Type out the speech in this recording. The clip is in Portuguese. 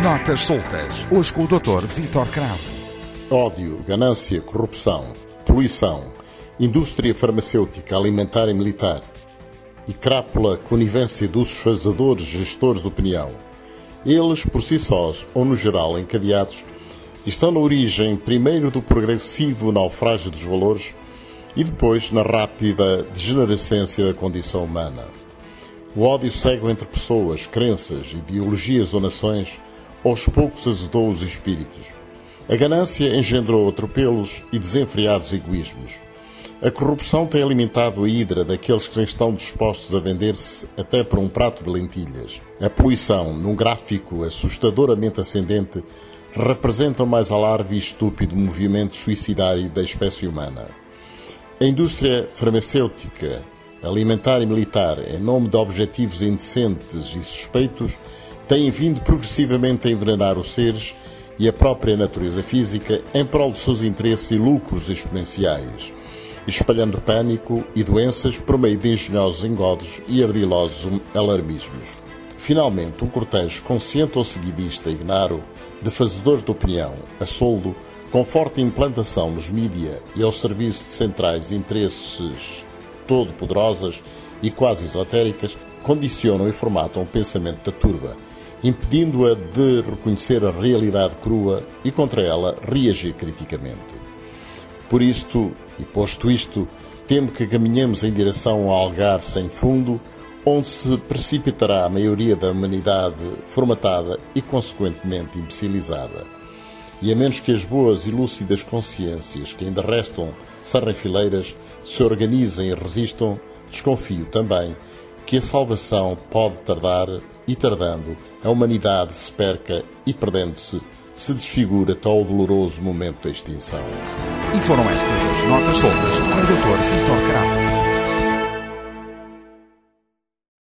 Notas soltas. Hoje com o Dr. Vítor Cravo. Ódio, ganância, corrupção, poluição, indústria farmacêutica, alimentar e militar e crápula conivência dos fazedores gestores de opinião. Eles, por si sós, ou no geral encadeados, estão na origem primeiro do progressivo naufrágio dos valores e depois na rápida degenerescência da condição humana. O ódio cego entre pessoas, crenças, ideologias ou nações, aos poucos azedou os espíritos. A ganância engendrou atropelos e desenfreados egoísmos. A corrupção tem alimentado a hidra daqueles que estão dispostos a vender-se até por um prato de lentilhas. A poluição, num gráfico assustadoramente ascendente, representa o mais alarve e estúpido movimento suicidário da espécie humana. A indústria farmacêutica, alimentar e militar, em nome de objetivos indecentes e suspeitos, têm vindo progressivamente a envenenar os seres e a própria natureza física em prol de seus interesses e lucros exponenciais, espalhando pânico e doenças por meio de engenhosos engodos e ardilosos alarmismos. Finalmente, um cortejo consciente ou seguidista ignaro de fazedores de opinião, a soldo, com forte implantação nos mídia e ao serviço de centrais de interesses todo-poderosas e quase esotéricas, condicionam e formatam o pensamento da turba, impedindo-a de reconhecer a realidade crua e contra ela reagir criticamente. Por isto, e posto isto, temo que caminhemos em direção a algar sem fundo, onde se precipitará a maioria da humanidade formatada e consequentemente imbecilizada. E a menos que as boas e lúcidas consciências que ainda restam sarrafileiras se organizem e resistam, desconfio também que a salvação pode tardar e, tardando, a humanidade se perca e, perdendo-se, se desfigura até o doloroso momento da extinção. E foram estas as Notas soltas com o Dr. Vítor Cravo.